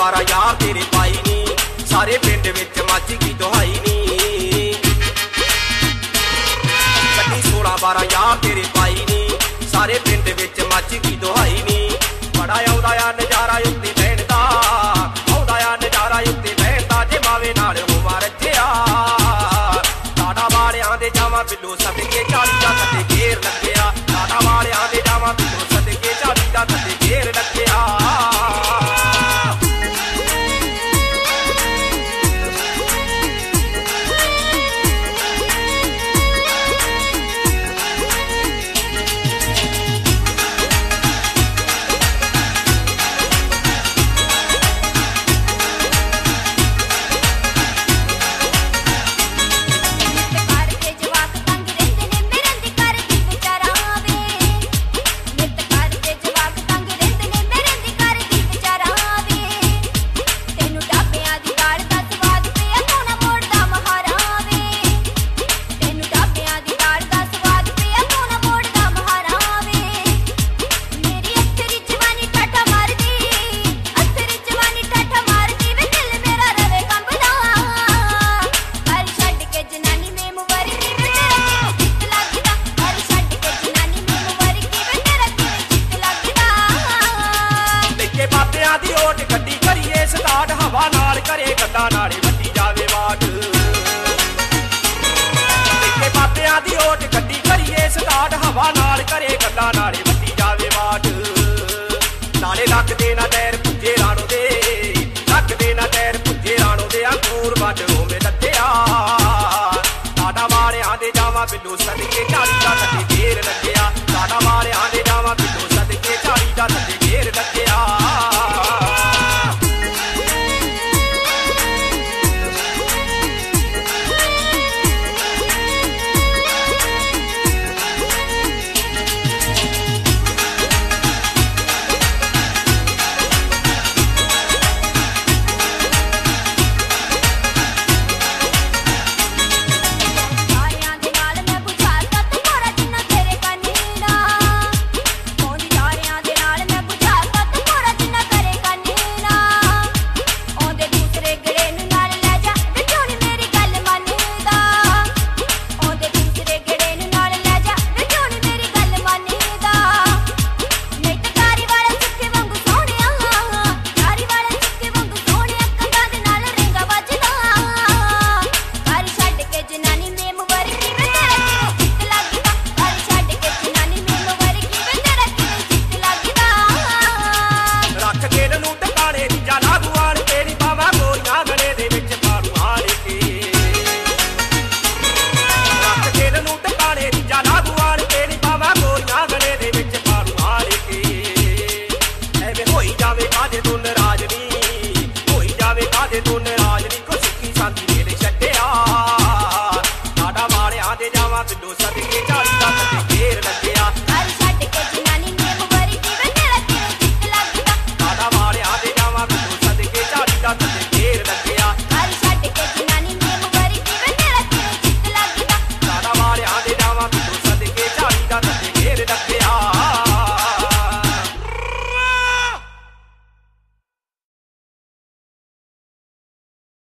12 यार तेरे पाई नी, सारे पिंड विच मच गई दुहाई नी। कड्डी 16 12 यार तेरे पाई नी, सारे पिंड विच मच गई दुहाई नी। बड़ा आउंदा आ नज़ारा उत्ते बहण दा, आउंदा आ नज़ारा उत्ते बहण दा, जे मावे नाल होवा रज्जिया। टाटा वालियां दे जावां बिल्लो सदके 40 दा थल्ले घेर लग्गिया। टाटा वालियां दे जावां बिल्लो सदके 40 दा थल्ले घेर लग्गिया। हवा नाल करे गल्लां नाले वड्डी जावे वाट, देखे बाबियां दी ओट गड्डी करिए स्टार्ट। हवा नाल करे गल्लां नाले वड्डी जावे वाट। नाले लगदे ना टैर पुज्जे राणो दे, लगदे ना टैर पुज्जे राणो दे, अंगूर वड्ड होवे लद्दिया। टाटा वालियां दे जावां बिल्लो सदके 40 दा